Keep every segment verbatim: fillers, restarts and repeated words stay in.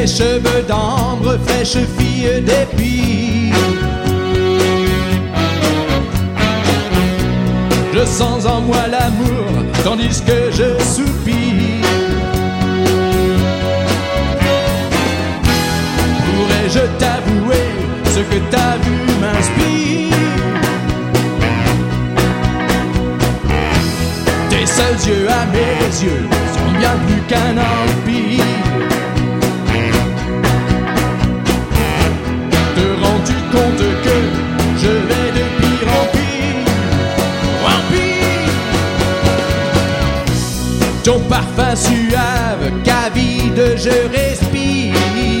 Tes cheveux d'ambre, fraîche fille d'épi. Je sens en moi l'amour, tandis que je soupire. Pourrais-je t'avouer ce que ta vue m'inspire? Tes seuls yeux à mes yeux sont bien plus qu'un empire. Te rends-tu compte que je vais de pire en pire, en pire? Ton parfum suave qu'avide je respire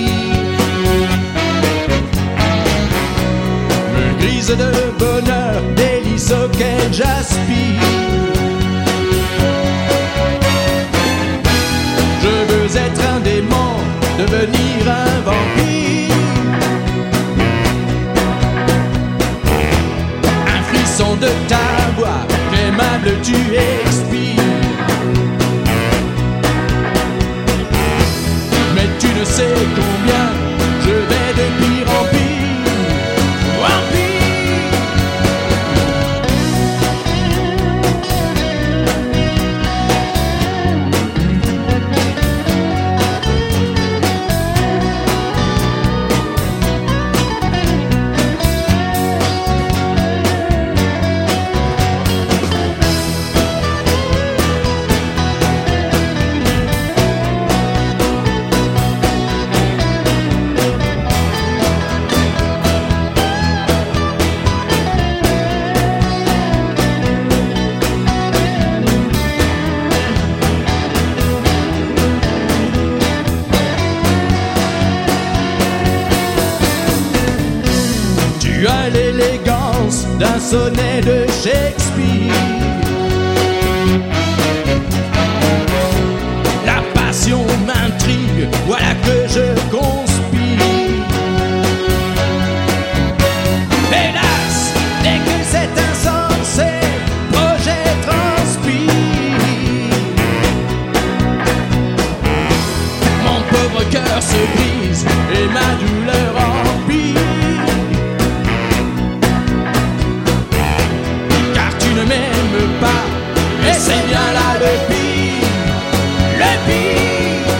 me grise de bonheur, délice auquel j'aspire. Je veux être un démon, devenir un vampire. Un frisson de ta voix, aimable tu expires. Mais tu ne sais combien je vais de pire en pire, en pire. Tu as l'élégance d'un sonnet de Shakespeare. La passion m'intrigue, voilà que je conspire. Hélas, dès que cet insensé projet transpire, mon pauvre cœur se brise et ma douleur empire. Ne m'aime pas, et c'est bien là le pire, le pire,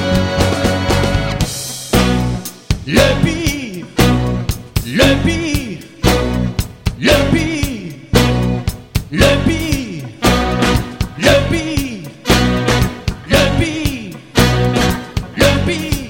le pire, le pire, le pire, le pire, le pire, le pire, le pire.